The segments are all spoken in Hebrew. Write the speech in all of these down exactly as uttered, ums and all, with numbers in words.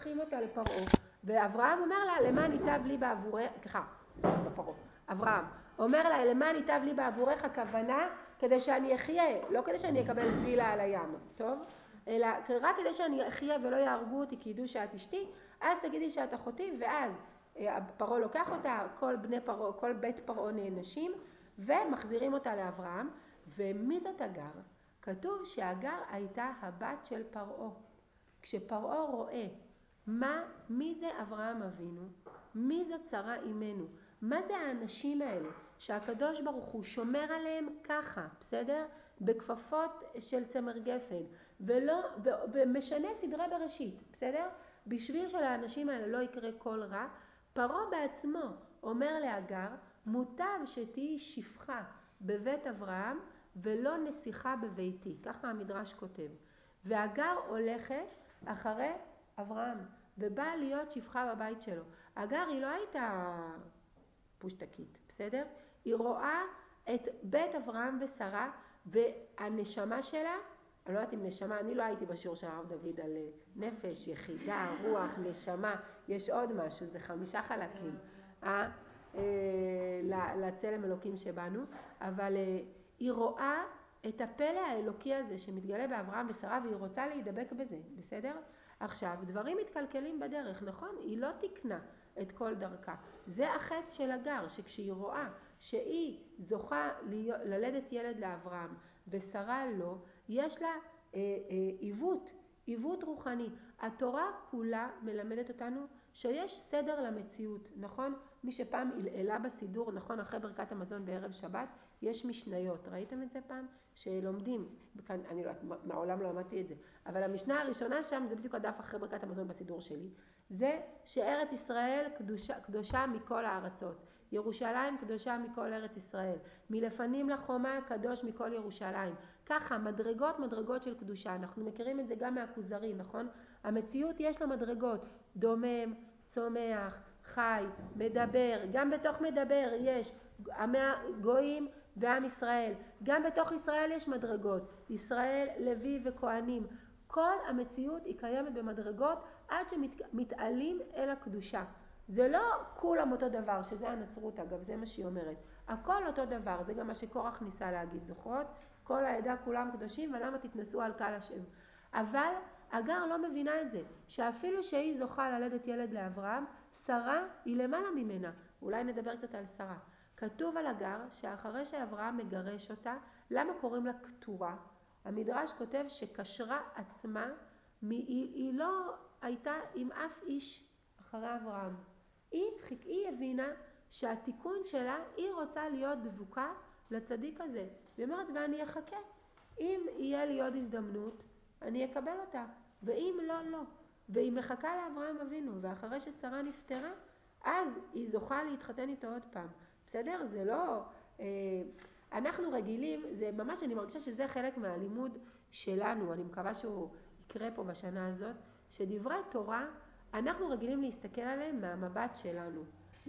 שולחים אותה לפרעה, ואברהם אומר לה, למען ייטב לי בעבורך, סליחה, בפרעה, אברהם, אומר לה, למען ייטב לי בעבורך, הכוונה כדי שאני אחיה, לא כדי שאני אקבל וילה על הים, טוב? אלא רק כדי שאני אחיה ולא יהרגו אותי כי ידעו שאת אשתי, אז תגידי שאת אחותי, ואז פרעה לוקח אותה, כל בני פרעה, כל בית פרעה נענשים, ומחזירים אותה לאברהם. ומי זאת אגר? כתוב שאגר הייתה הבת של פרעה. כשפרעה רואה מה, מי זה אברהם אבינו, מי זאת שרה אימנו, מה זה האנשים האלה שהקדוש ברוך הוא שומר עליהם ככה, בסדר? בכפפות של צמר גפן, ולא, ומשנה סדרי בראשית, בסדר? בשביל שלאנשים האלה לא יקרה כל רע, פרעה בעצמו אומר לאגר, מוטב שתהי שפחה בבית אברהם ולא נסיכה בביתי, ככה המדרש כותב. ואגר הולכת אחרי אברהם, ובאה להיות שפחה בבית שלו. אגר היא לא הייתה פושטקית, בסדר? היא רואה את בית אברהם ושרה, והנשמה שלה, אני לא יודעת אם נשמה, אני לא הייתי בשיעור של הרב דוד על נפש, יחידה, רוח, נשמה, יש עוד משהו, זה חמישה חלקים, אה? לצלם אלוקים שבנו, אבל היא רואה את הפלא האלוקי הזה שמתגלה באברהם ושרה, והיא רוצה להידבק בזה, בסדר? עכשיו, דברים מתקלקלים בדרך, נכון? היא לא תקנה את כל דרכה. זה החטא של אגר, שכשהיא רואה שהיא זוכה ללדת ילד לאברהם ושרה לא, יש לה אה, אה, עיוות, עיוות רוחני. התורה כולה מלמדת אותנו שיש סדר למציאות, נכון? מי שפעם הלעלה בסידור, נכון, אחרי ברכת המזון בערב שבת, יש משניות. ראיתם את זה פעם? שלומדים, כאן, אני לא, מעולם לא למדתי את זה, אבל המשנה הראשונה שם, זה בדיוק הדף אחרי ברכת המזון בסידור שלי, זה שארץ ישראל קדושה, קדושה מכל הארצות. ירושלים קדושה מכל ארץ ישראל. מלפנים לחומה קדוש מכל ירושלים. ככה, מדרגות מדרגות של קדושה. אנחנו מכירים את זה גם מהכוזרי, נכון? המציאות יש לה מדרגות. דומם, צומח, חי, מדבר. גם בתוך מדבר יש גויים ועם ישראל. גם בתוך ישראל יש מדרגות. ישראל, לוי וכהנים. כל המציאות היא קיימת במדרגות עד שמתעלים אל הקדושה. זה לא כולם אותו דבר, שזה הנצרות אגב, זה מה שהיא אומרת. הכל אותו דבר, זה גם מה שקורח ניסה להגיד, זוכרות? כל העדה כולם קדושים, ולמה תתנסו על קהל השם. אבל אגר לא מבינה את זה, שאפילו שהיא זוכה ללדת ילד לאברהם, שרה היא למעלה ממנה. אולי נדבר קצת על שרה. כתוב על אגר שאחרי שאברהם מגרש אותה, למה קוראים לה כתורה? המדרש כותב שקשרה עצמה, היא, היא לא הייתה עם אף איש אחרי אברהם. היא, היא הבינה שהתיקון שלה, היא רוצה להיות דבוקה לצדיק הזה. היא אומרת, ואני אחכה. אם יהיה לי עוד הזדמנות, אני אקבל אותה. ואם לא, לא. והיא מחכה לאברהם אבינו, ואחרי ששרה נפטרה, אז היא זוכה להתחתן איתו עוד פעם. בסדר? זה לא... אה, אנחנו רגילים, זה ממש, אני מרגישה שזה חלק מהלימוד שלנו, אני מקווה שהוא יקרה פה בשנה הזאת, שדברי תורה, אנחנו רגילים להסתכל עליהם מהמבט שלנו,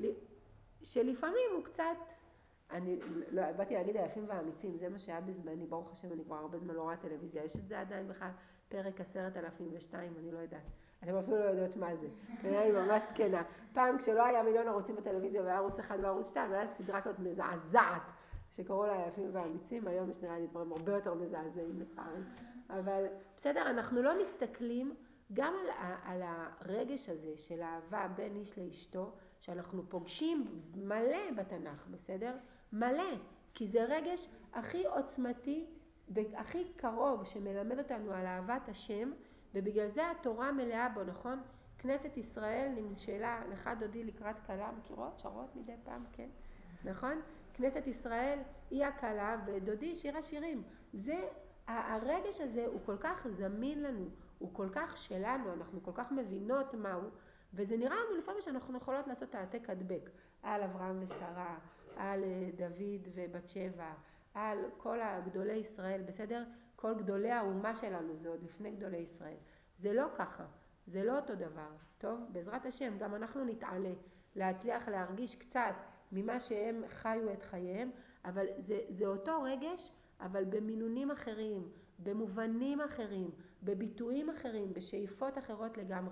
שלפעמים הוא קצת, אני לא, באתי להגיד היפים והאמיצים, זה מה שהיה בזמני, ברוך השם, אני כבר הרבה זמן לא רואה טלוויזיה, יש את זה עדיין בכלל, פרק עשרת אלפים ושתיים, אני לא יודעת, אתם אפילו לא יודעות מה זה, כנראה אני ממש סקנה, פעם כשלא היה מיליון ערוצים בטלוויזיה, והיה ערוץ אחד וערוץ שתיים, והיה סדרה כזאת מזעזעת, שקראו לה היפים והאמיצים, היום יש נראה לי דברים הרבה יותר מזעזעים לצערי, אבל בסדר, אנחנו לא מסתכלים גם על, על הרגש הזה של אהבה בין איש לאשתו, שאנחנו פוגשים מלא בתנ"ך, בסדר? מלא, כי זה רגש הכי עוצמתי והכי קרוב שמלמד אותנו על אהבת השם, ובגלל זה התורה מלאה בו, נכון? כנסת ישראל נמשלה לך דודי לקראת כלה, מכירות? שרות מדי פעם, כן? נכון? כנסת ישראל היא הכלה ודודי שיר השירים. זה, הרגש הזה הוא כל כך זמין לנו, הוא כל כך שלנו, אנחנו כל כך מבינות מהו, וזה נראה לנו לפעמים שאנחנו יכולות לעשות העתק הדבק על אברהם ושרה, על דוד ובת שבע, על כל הגדולי ישראל, בסדר? כל גדולי האומה שלנו, זה עוד לפני גדולי ישראל. זה לא ככה, זה לא אותו דבר. טוב, בעזרת השם, גם אנחנו נתעלה להצליח להרגיש קצת ממה שהם חיו את חייהם, אבל זה, זה אותו רגש, אבל במינונים אחרים, במובנים אחרים, בביטויים אחרים, בשאיפות אחרות לגמרי.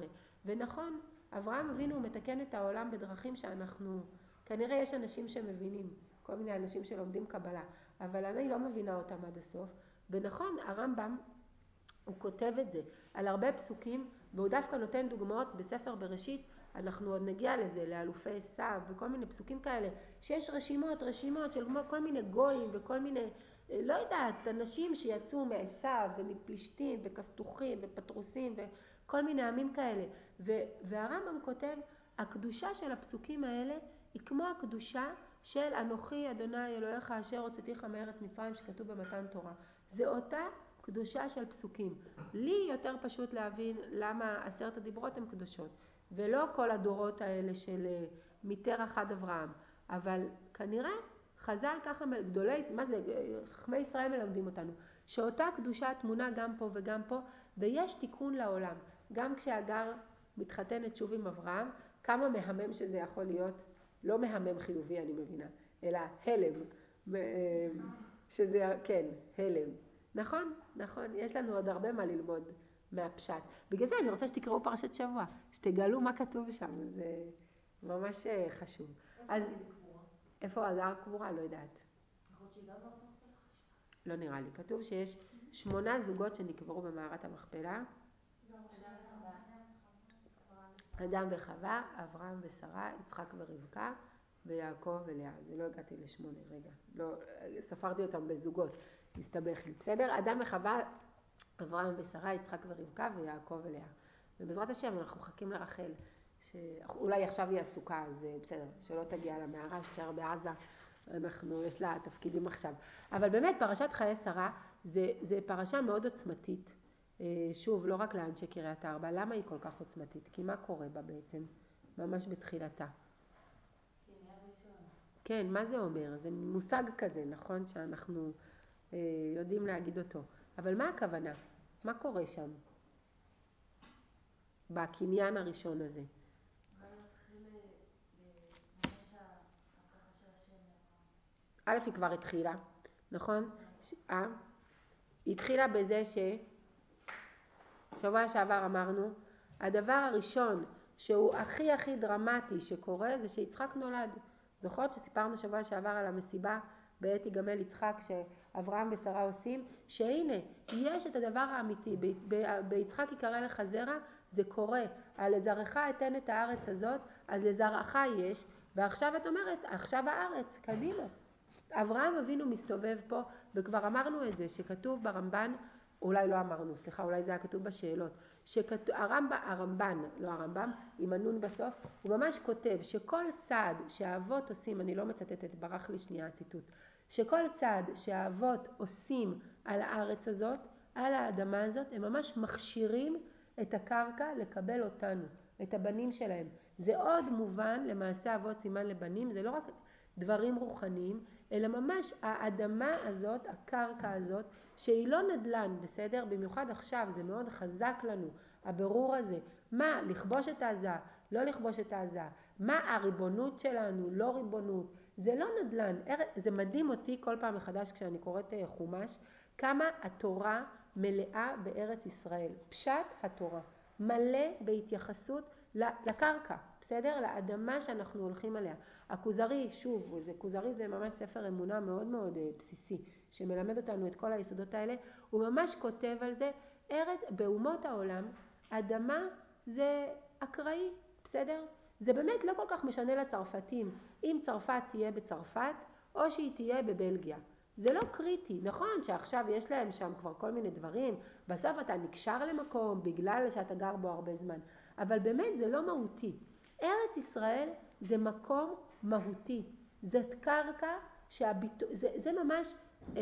ונכון, אברהם אבינו מתקן את העולם בדרכים שאנחנו, כנראה יש אנשים שמבינים, כל מיני אנשים שלומדים קבלה, אבל אני לא מבינה אותם עד הסוף. ונכון, הרמב"ם, הוא כותב את זה על הרבה פסוקים, והוא דווקא נותן דוגמאות בספר בראשית, אנחנו עוד נגיע לזה, לאלופי עשיו וכל מיני פסוקים כאלה, שיש רשימות, רשימות של כל מיני גויים וכל מיני, לא יודעת, אנשים שיצאו מעשיו ומפלישתים וכסתוחים ופטרוסים וכל מיני עמים כאלה. והרמב"ם כותב, הקדושה של הפסוקים האלה היא כמו הקדושה של אנוכי אדוני אלוהיך אשר הוצאתיך מארץ מצרים שכתוב במתן תורה. זה אותה קדושה של פסוקים. לי יותר פשוט להבין למה עשרת הדיברות הן קדושות, ולא כל הדורות האלה של מתרח עד אברהם. אבל כנראה חז"ל ככה גדולי, מה זה, חכמי ישראל מלמדים אותנו, שאותה קדושה תמונה גם פה וגם פה, ויש תיקון לעולם. גם כשהגר מתחתנת שוב עם אברהם, כמה מהמם שזה יכול להיות, לא מהמם חיובי אני מבינה, אלא הלם, שזה, כן, הלם. נכון, נכון, יש לנו עוד הרבה מה ללמוד מהפשט. בגלל זה אני רוצה שתקראו פרשת שבוע, שתגלו מה כתוב שם, זה ממש חשוב. אז איפה הגר קבורה? לא יודעת. לא נראה לי. כתוב שיש שמונה זוגות שנקברו במערת המכפלה. אדם וחווה, אברהם ושרה, יצחק ורבקה, ויעקב ולאה. זה לא הגעתי לשמונה, רגע. לא, ספרתי אותם בזוגות. מסתבך לי. בסדר? אדם וחווה, אברהם ושרה, יצחק ורבקה, ויעקב ולאה. ובעזרת השם אנחנו מחכים לרחל, שאולי עכשיו היא עסוקה, אז בסדר, שלא תגיע למערה, שתשאר בעזה, אנחנו, יש לה תפקידים עכשיו. אבל באמת, פרשת חיי שרה, זה, זה פרשה מאוד עוצמתית. שוב, לא רק לאנשי קריית ארבע. למה היא כל כך עוצמתית? כי מה קורה בה בעצם? ממש בתחילתה. כן, מה זה אומר? זה מושג כזה, נכון? שאנחנו אה, יודעים להגיד אותו. אבל מה הכוונה? מה קורה שם? בקניין הראשון הזה. א' היא כבר התחילה, נכון? אה? היא התחילה בזה ש... שבוע שעבר אמרנו, הדבר הראשון שהוא הכי הכי דרמטי שקורה זה שיצחק נולד. זוכרות שסיפרנו שבוע שעבר על המסיבה בעת יגמל יצחק שאברהם ושרה עושים, שהנה יש את הדבר האמיתי, ביצחק יקרא לך זרע, זה קורה, על לזרעך אתן את הארץ הזאת, אז לזרעך יש, ועכשיו את אומרת, עכשיו הארץ, קדימה. אברהם אבינו מסתובב פה, וכבר אמרנו את זה, שכתוב ברמב"ן, אולי לא אמרנו, סליחה, אולי זה היה כתוב בשאלות, שהרמב"ן, הרמב"ן, לא הרמב"ם, עם הנון בסוף, הוא ממש כותב שכל צעד שהאבות עושים, אני לא מצטטת, ברח לי שנייה הציטוט, שכל צעד שהאבות עושים על הארץ הזאת, על האדמה הזאת, הם ממש מכשירים את הקרקע לקבל אותנו, את הבנים שלהם. זה עוד מובן, למעשה אבות סימן לבנים, זה לא רק דברים רוחניים, אלא ממש האדמה הזאת, הקרקע הזאת, שהיא לא נדלן, בסדר? במיוחד עכשיו, זה מאוד חזק לנו, הברור הזה. מה? לכבוש את העזה, לא לכבוש את העזה. מה הריבונות שלנו, לא ריבונות. זה לא נדלן. זה מדהים אותי כל פעם מחדש כשאני קוראת חומש, כמה התורה מלאה בארץ ישראל. פשט התורה. מלא בהתייחסות לקרקע, בסדר? לאדמה שאנחנו הולכים עליה. הכוזרי, שוב, זה כוזרי זה ממש ספר אמונה מאוד מאוד בסיסי, שמלמד אותנו את כל היסודות האלה. הוא ממש כותב על זה, ארץ, באומות העולם, אדמה זה אקראי, בסדר? זה באמת לא כל כך משנה לצרפתים, אם צרפת תהיה בצרפת או שהיא תהיה בבלגיה. זה לא קריטי, נכון שעכשיו יש להם שם כבר כל מיני דברים, בסוף אתה נקשר למקום בגלל שאתה גר בו הרבה זמן, אבל באמת זה לא מהותי. ארץ ישראל זה מקום מהותי, זאת קרקע, שהביט... זה, זה ממש אה,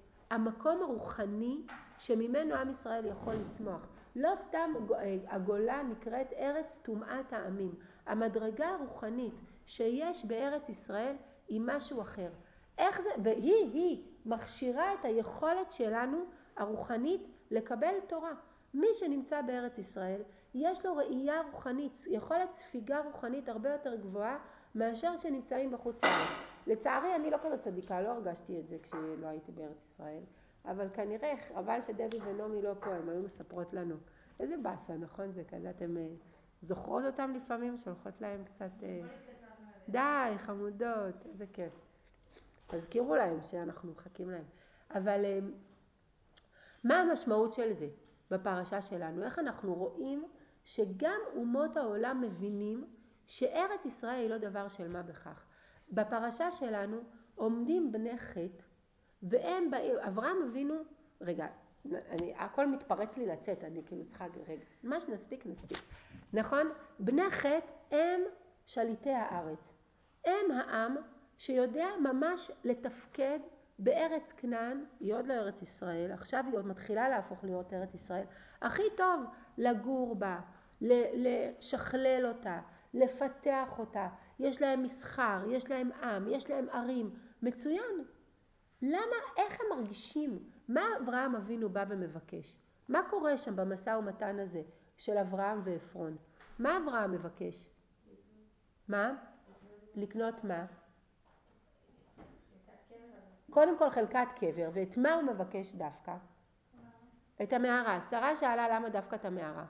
המקום הרוחני שממנו עם ישראל יכול לצמוח. לא סתם הגולה נקראת ארץ טומאת העמים. המדרגה הרוחנית שיש בארץ ישראל היא משהו אחר. איך זה? והיא, היא מכשירה את היכולת שלנו הרוחנית לקבל תורה. מי שנמצא בארץ ישראל יש לו ראייה רוחנית, יכולת ספיגה רוחנית הרבה יותר גבוהה מאשר כשנמצאים בחוץ לארץ. לצערי אני לא כזאת צדיקה, לא הרגשתי את זה כשלא הייתי בארץ ישראל, אבל כנראה, אבל שדבי ונומי לא פה, הם היו מספרות לנו. איזה באסה, נכון? זה כזה, אתם זוכרות אותם לפעמים, שולחות להם קצת... די, חמודות, איזה כיף. תזכירו להם שאנחנו מחכים להם. אבל מה המשמעות של זה בפרשה שלנו? איך אנחנו רואים שגם אומות העולם מבינים שארץ ישראל היא לא דבר של מה בכך. בפרשה שלנו עומדים בני חטא, והם, אברהם אבינו, רגע, אני, הכל מתפרץ לי לצאת, אני כאילו צריכה, רגע, מה שנספיק נספיק. נכון? בני חטא הם שליטי הארץ. הם העם שיודע ממש לתפקד בארץ כנען, היא עוד לא ארץ ישראל, עכשיו היא עוד מתחילה להפוך להיות ארץ ישראל, הכי טוב לגור בה, לשכלל אותה, לפתח אותה, יש להם מסחר, יש להם עם, יש להם ערים, מצוין. למה, איך הם מרגישים? מה אברהם אבינו בא ומבקש? מה קורה שם במשא ומתן הזה של אברהם ואפרון? מה אברהם מבקש? מה? לקנות מה? קודם כל חלקת קבר, ואת מה הוא מבקש דווקא? את המערה. שרה שאלה למה דווקא את המערה.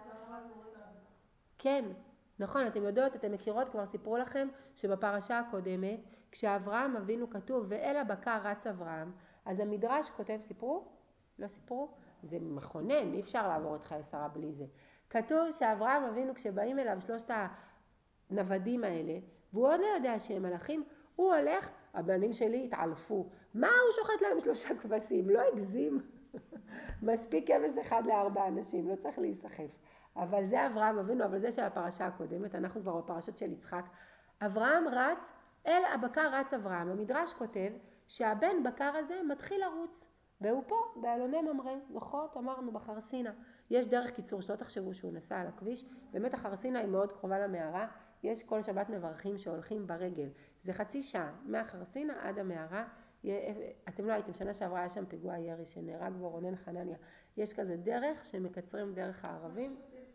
כן, נכון, אתם יודעות, אתם מכירות, כבר סיפרו לכם שבפרשה הקודמת, כשאברהם אבינו כתוב, ואל הבקר רץ אברהם, אז המדרש כותב, סיפרו? לא סיפרו? זה מכונן, אי אפשר לעבור את חיי שרה בלי זה. כתוב שאברהם אבינו, כשבאים אליו שלושת הנוודים האלה, והוא עוד לא יודע שהם מלאכים, הוא הולך, הבנים שלי התעלפו. מה הוא שוחט להם שלושה כבשים? לא הגזים. מספיק כבש אחד לארבע אנשים, לא צריך להיסחף. אבל זה אברהם אבינו, אבל זה של הפרשה הקודמת, אנחנו כבר בפרשות של יצחק. אברהם רץ, אל הבקר רץ אברהם. המדרש כותב שהבן בקר הזה מתחיל לרוץ, והוא פה, באלוני ממרא, זוכרות? אמרנו בחרסינה. יש דרך קיצור, שלא תחשבו שהוא נסע על הכביש, באמת החרסינה היא מאוד קרובה למערה, יש כל שבת מברכים שהולכים ברגל. זה חצי שעה, מהחרסינה עד המערה. אתם לא הייתם, שנה שעברה היה שם פיגוע ירי שנהרג בו רונן חנניה. יש כזה דרך שמקצרים דרך הערבים.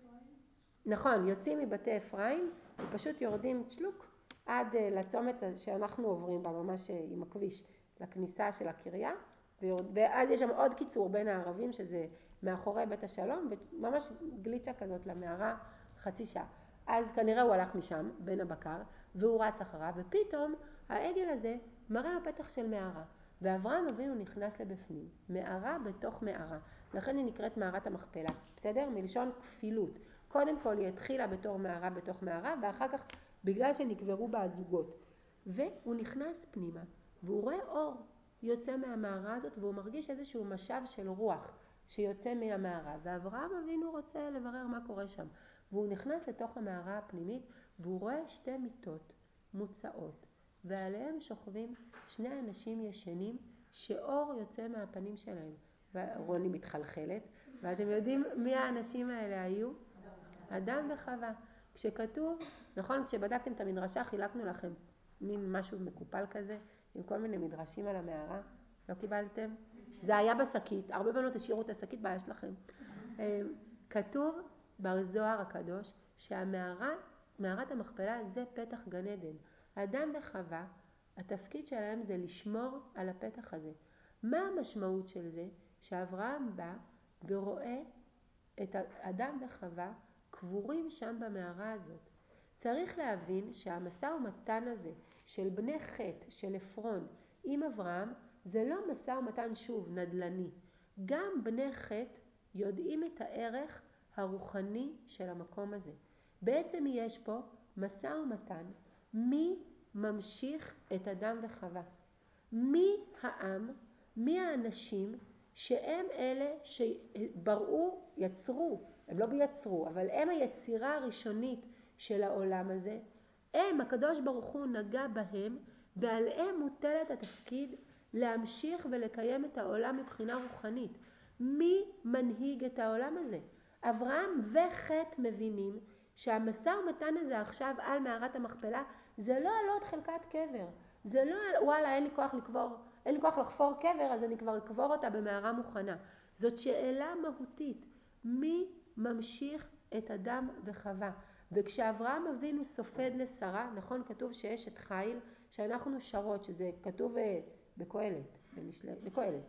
נכון, יוצאים מבתי אפרים ופשוט יורדים צ'לוק עד לצומת שאנחנו עוברים בה ממש עם הכביש לכניסה של הקריה, ואז יש שם עוד קיצור בין הערבים שזה מאחורי בית השלום, וממש גליצ'ה כזאת למערה חצי שעה. אז כנראה הוא הלך משם בין הבקר והוא רץ אחריו, ופתאום העגל הזה מראה לו פתח של מערה, ואברהם אבינו נכנס לבפנים, מערה בתוך מערה, לכן היא נקראת מערת המכפלה, בסדר? מלשון כפילות. קודם כל היא התחילה בתור מערה בתוך מערה, ואחר כך בגלל שנקברו בה הזוגות. והוא נכנס פנימה, והוא רואה אור יוצא מהמערה הזאת, והוא מרגיש איזשהו משב של רוח שיוצא מהמערה, ואברהם אבינו רוצה לברר מה קורה שם. והוא נכנס לתוך המערה הפנימית, והוא רואה שתי מיטות מוצאות, ועליהם שוכבים שני אנשים ישנים שאור יוצא מהפנים שלהם. ורוני מתחלחלת, ואתם יודעים מי האנשים האלה היו? אדם וחווה. כשכתוב, נכון, כשבדקתם את המדרשה חילקנו לכם מין משהו מקופל כזה עם כל מיני מדרשים על המערה, לא קיבלתם? זה היה בשקית, הרבה בנות השאירו את השקית, בעיה שלכם. כתוב בזוהר הקדוש שהמערה, מערת המכפלה זה פתח גן עדן. אדם וחווה, התפקיד שלהם זה לשמור על הפתח הזה. מה המשמעות של זה? שאברהם בא ורואה את אדם וחווה קבורים שם במערה הזאת. צריך להבין שהמשא ומתן הזה של בני חטא, של אפרון עם אברהם, זה לא משא ומתן שוב נדלני. גם בני חטא יודעים את הערך הרוחני של המקום הזה. בעצם יש פה משא ומתן מי ממשיך את אדם וחווה. מי העם, מי האנשים שהם אלה שבראו, יצרו, הם לא ביצרו, אבל הם היצירה הראשונית של העולם הזה. הם, הקדוש ברוך הוא נגע בהם, ועליהם מוטלת התפקיד להמשיך ולקיים את העולם מבחינה רוחנית. מי מנהיג את העולם הזה? אברהם וחטא מבינים שהמשא ומתן הזה עכשיו על מערת המכפלה, זה לא על עוד חלקת קבר. זה לא על, וואלה, אין לי כוח לקבור, אין לי כוח לחפור קבר, אז אני כבר אקבור אותה במערה מוכנה. זאת שאלה מהותית. מי ממשיך את אדם וחווה? וכשאברהם אבינו סופד לשרה, נכון, כתוב שיש את חיל, שאנחנו שרות, שזה כתוב בקהלת, בקהלת,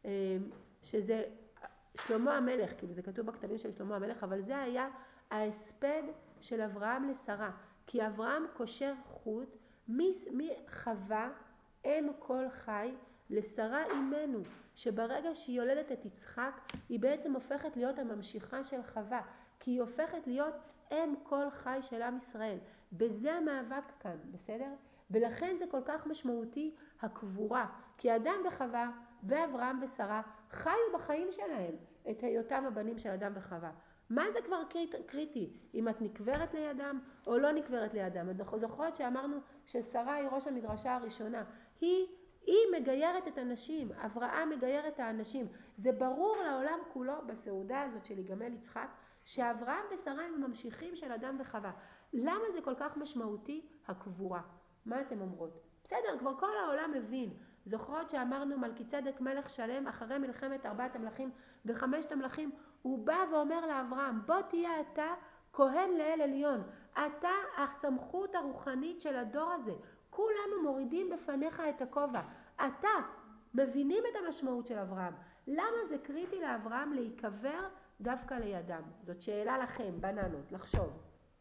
שזה שלמה המלך, כאילו זה כתוב בכתבים של שלמה המלך, אבל זה היה ההספד של אברהם לשרה, כי אברהם קושר חוט מחווה אם כל חי לשרה אימנו, שברגע שהיא יולדת את יצחק היא בעצם הופכת להיות הממשיכה של חווה, כי היא הופכת להיות אם כל חי של עם ישראל. בזה המאבק כאן, בסדר? ולכן זה כל כך משמעותי הקבורה, כי אדם וחווה ואברהם ושרה חיו בחיים שלהם את היותם הבנים של אדם וחווה. מה זה כבר קריטי? אם את נקברת לידם או לא נקברת לידם. אנחנו זוכרות שאמרנו ששרה היא ראש המדרשה הראשונה. היא, היא מגיירת את הנשים, אברהם מגייר את האנשים. זה ברור לעולם כולו בסעודה הזאת של יגמל יצחק, שאברהם ושרה הם ממשיכים של אדם וחווה. למה זה כל כך משמעותי? הקבורה. מה אתם אומרות? בסדר, כבר כל העולם מבין. זוכרות שאמרנו מלכיצדק מלך שלם אחרי מלחמת ארבעת המלכים וחמשת המלכים, הוא בא ואומר לאברהם, בוא תהיה אתה כהן לאל עליון, אתה הסמכות הרוחנית של הדור הזה, כולנו מורידים בפניך את הכובע, אתה מבינים את המשמעות של אברהם. למה זה קריטי לאברהם להיקבר דווקא לידם? זאת שאלה לכם, בננות, לחשוב.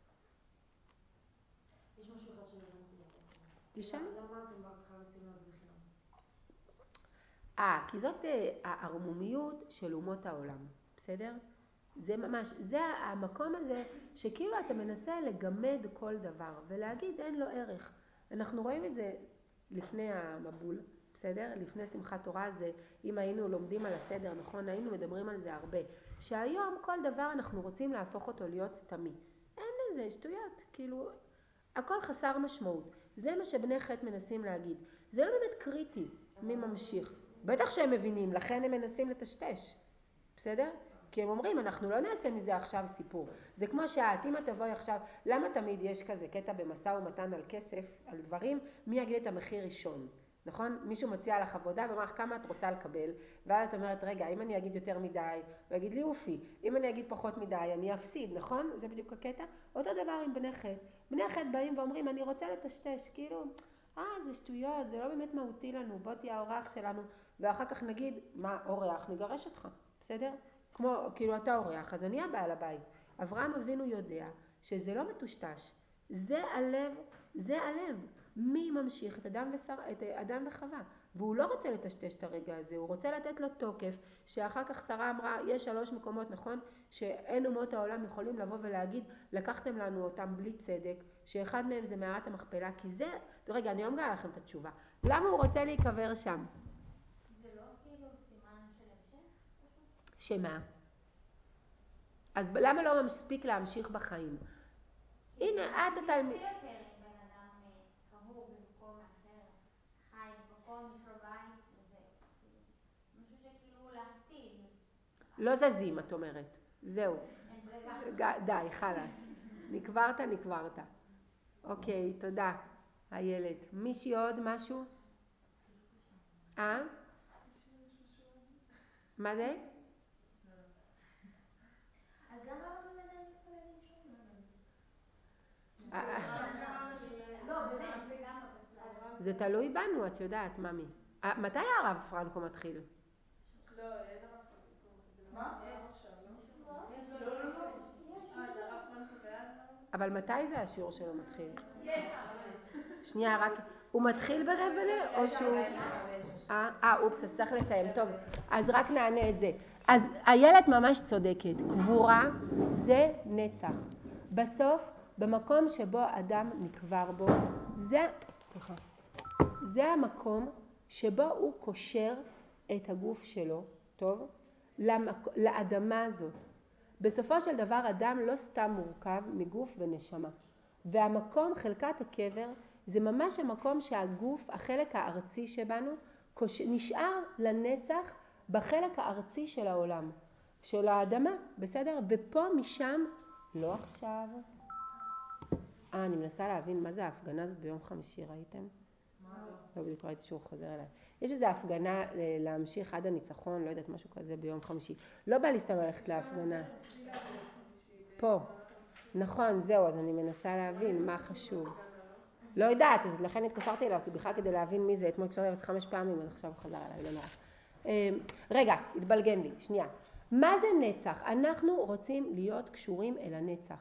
יש משהו אחד שלא הבנתי. תשאל. למה אתם בהתחלה מציעים את זה בחינם? אה, כי זאת הערמומיות של אומות העולם, בסדר? זה ממש, זה המקום הזה שכאילו אתה מנסה לגמד כל דבר ולהגיד אין לו ערך. אנחנו רואים את זה לפני המבול, בסדר? לפני שמחת תורה, זה אם היינו לומדים על הסדר, נכון? היינו מדברים על זה הרבה. שהיום כל דבר אנחנו רוצים להפוך אותו להיות סתמי. אין לזה, שטויות, כאילו הכל חסר משמעות. זה מה שבני חטא מנסים להגיד. זה לא באמת קריטי מי ממשיך. בטח שהם מבינים, לכן הם מנסים לטשטש. בסדר? כי הם אומרים, אנחנו לא נעשה מזה עכשיו סיפור. זה כמו שאת, אם את תבואי עכשיו, למה תמיד יש כזה קטע במשא ומתן על כסף, על דברים, מי יגיד את המחיר ראשון? נכון? מישהו מציע לך עבודה ואומר לך כמה את רוצה לקבל, ואז את אומרת, רגע, אם אני אגיד יותר מדי, הוא יגיד לי אופי, אם אני אגיד פחות מדי, אני אפסיד, נכון? זה בדיוק הקטע. אותו דבר עם בני חטא. בני חטא באים ואומרים, אני רוצה לטשטש, כאילו, אה, זה שטויות, זה לא באמת מהותי לנו, בוא תהיה האורח שלנו, ואחר כך נגיד, מה, אורח, נגרש אותך, בסדר? כמו, כאילו אתה אורח, אז אני הבעל הבית. אברהם אבינו יודע שזה לא מטושטש, זה הלב, זה הלב. מי ממשיך את אדם, ושר, את אדם וחווה? והוא לא רוצה לטשטש את הרגע הזה, הוא רוצה לתת לו תוקף, שאחר כך שרה אמרה, יש שלוש מקומות, נכון? שאין אומות העולם יכולים לבוא ולהגיד, לקחתם לנו אותם בלי צדק, שאחד מהם זה מערת המכפלה, כי זה, רגע, אני לא מגלה לכם את התשובה. למה הוא רוצה להיקבר שם? זה לא כאילו סימן של המשך? שמה? אז למה לא מספיק להמשיך בחיים? הנה, את התלמיד. זה יותר אם בן אדם קבור במקום אחר, חי במקום, יש לו בית, זה משהו שכאילו לעתיד. לא זזים, את אומרת. זהו. די, חלאס. נקברת, נקברת. אוקיי, תודה. הילד. מישהי עוד משהו? אה? מה זה? אז למה לא בן אדם מתפללים שום? לא, באמת, זה גם בקשה. זה תלוי בנו, את יודעת, ממי. מתי הרב פרנקו מתחיל? לא, אין הרב פרנקו. מה? יש. לא, לא, לא. אה, זה הרב פרנקו ואז לא? אבל מתי זה השיעור שלו מתחיל? יש. שנייה, רק, הוא מתחיל ברבע או שהוא... אה, אה, אופס, אז צריך לסיים. טוב, אז רק נענה את זה. אז הילד ממש צודקת. קבורה זה נצח. בסוף, במקום שבו אדם נקבר בו, זה, סליחה, זה המקום שבו הוא קושר את הגוף שלו, טוב? למק... לאדמה הזאת. בסופו של דבר אדם לא סתם מורכב מגוף ונשמה. והמקום, חלקת הקבר, זה ממש המקום שהגוף, החלק הארצי שבנו, נשאר לנצח בחלק הארצי של העולם, של האדמה, בסדר? ופה משם, לא עכשיו. אה, אני מנסה להבין מה זה ההפגנה הזאת ביום חמישי, ראיתם? מה לא? לא בדיוק ראיתי שהוא חוזר אליי. יש איזו הפגנה להמשיך עד הניצחון, לא יודעת, משהו כזה ביום חמישי. לא בא לי סתם ללכת להפגנה. פה. נכון, זהו, אז אני מנסה להבין מה חשוב. לא יודעת, אז לכן התקשרתי אליו, כי בכלל כדי להבין מי זה, אתמול התקשרתי אליו חמש פעמים, אז עכשיו הוא חזר אליי, לא נורא. רגע, התבלגן לי, שנייה. מה זה נצח? אנחנו רוצים להיות קשורים אל הנצח.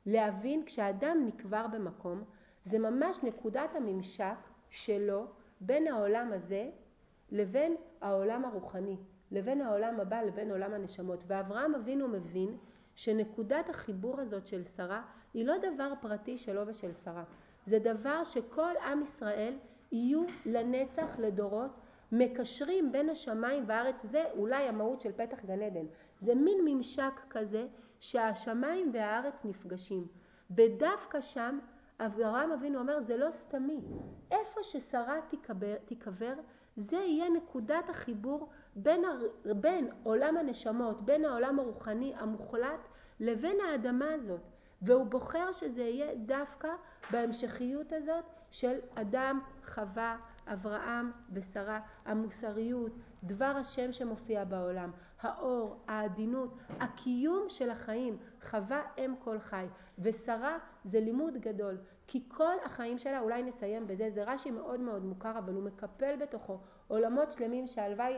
להבין כשאדם נקבר במקום, זה ממש נקודת הממשק שלו בין העולם הזה לבין העולם הרוחני, לבין העולם הבא, לבין עולם הנשמות. ואברהם אבינו מבין שנקודת החיבור הזאת של שרה היא לא דבר פרטי שלו ושל שרה. זה דבר שכל עם ישראל יהיו לנצח לדורות, מקשרים בין השמיים והארץ. זה אולי המהות של פתח גן עדן. זה מין ממשק כזה שהשמיים והארץ נפגשים. בדווקא שם אברהם אבינו אומר זה לא סתמי. איפה ששרה תיקבר, תיקבר זה יהיה נקודת החיבור בין, הר... בין עולם הנשמות, בין העולם הרוחני המוחלט לבין האדמה הזאת. והוא בוחר שזה יהיה דווקא בהמשכיות הזאת של אדם, חווה, אברהם ושרה, המוסריות, דבר השם שמופיע בעולם, האור, העדינות, הקיום של החיים. חווה אם כל חי, ושרה זה לימוד גדול, כי כל החיים שלה, אולי נסיים בזה, זה רש"י מאוד מאוד מוכר, אבל הוא מקפל בתוכו עולמות שלמים שהלוואי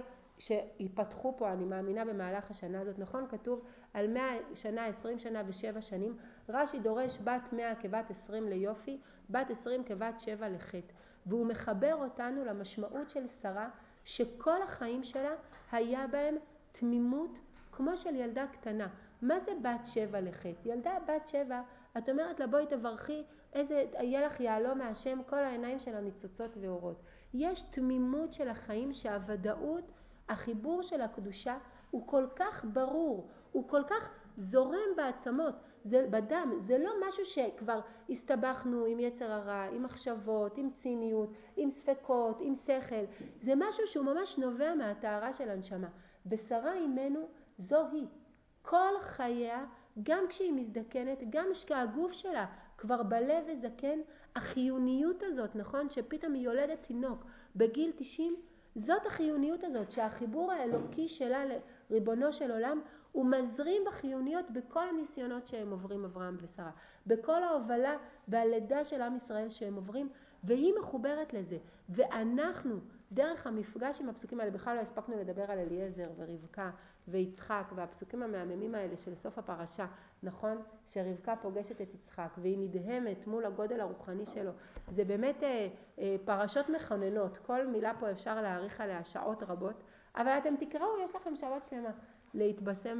שיפתחו פה, אני מאמינה, במהלך השנה הזאת. נכון, כתוב על מאה שנה, עשרים שנה ושבע שנים. רש"י דורש בת מאה כבת עשרים ליופי, בת עשרים כבת שבע לחטא. והוא מחבר אותנו למשמעות של שרה, שכל החיים שלה היה בהם תמימות כמו של ילדה קטנה. מה זה בת שבע לחטא? ילדה בת שבע, את אומרת לה בואי תברכי, איזה, יהיה לך יעלום מהשם, כל העיניים שלה ניצוצות ואורות. יש תמימות של החיים שהוודאות, החיבור של הקדושה הוא כל כך ברור, הוא כל כך זורם בעצמות, זה בדם, זה לא משהו שכבר הסתבכנו עם יצר הרע, עם מחשבות, עם ציניות, עם ספקות, עם שכל. זה משהו שהוא ממש נובע מהטהרה של הנשמה. בשרה אימנו זו היא. כל חייה, גם כשהיא מזדקנת, גם כשהגוף שלה כבר בלב וזקן, החיוניות הזאת, נכון, שפתאום היא יולדת תינוק בגיל תשעים, זאת החיוניות הזאת, שהחיבור האלוקי שלה לריבונו של עולם, הוא מזרים בחיוניות בכל הניסיונות שהם עוברים אברהם ושרה, בכל ההובלה והלידה של עם ישראל שהם עוברים, והיא מחוברת לזה. ואנחנו, דרך המפגש עם הפסוקים האלה, בכלל לא הספקנו לדבר על אליעזר ורבקה ויצחק, והפסוקים המהממים האלה של סוף הפרשה, נכון? שרבקה פוגשת את יצחק והיא נדהמת מול הגודל הרוחני שלו. זה באמת אה, אה, פרשות מכוננות, כל מילה פה אפשר להאריך עליה שעות רבות, אבל אתם תקראו, יש לכם שעות שלמה להתבשם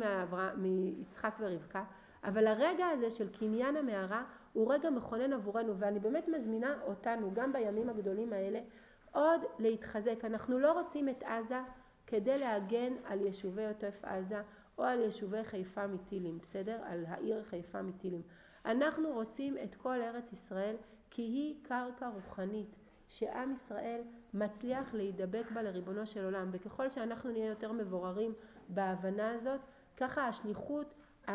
מיצחק ורבקה. אבל הרגע הזה של קניין המערה הוא רגע מכונן עבורנו, ואני באמת מזמינה אותנו גם בימים הגדולים האלה עוד להתחזק. אנחנו לא רוצים את עזה כדי להגן על יישובי עוטף עזה או על יישובי חיפה מטילים, בסדר? על העיר חיפה מטילים. אנחנו רוצים את כל ארץ ישראל כי היא קרקע רוחנית שעם ישראל מצליח להידבק בה לריבונו של עולם. וככל שאנחנו נהיה יותר מבוררים בהבנה הזאת, ככה השליחות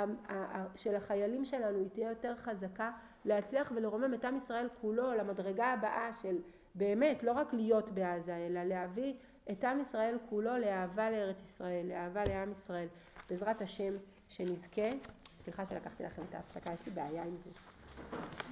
של החיילים שלנו היא תהיה יותר חזקה להצליח ולרומם את עם ישראל כולו למדרגה הבאה של באמת לא רק להיות בעזה אלא להביא את עם ישראל כולו לאהבה לארץ ישראל, לאהבה לעם ישראל. בעזרת השם שנזכה. סליחה שלקחתי לכם את ההפסקה, יש לי בעיה עם זה.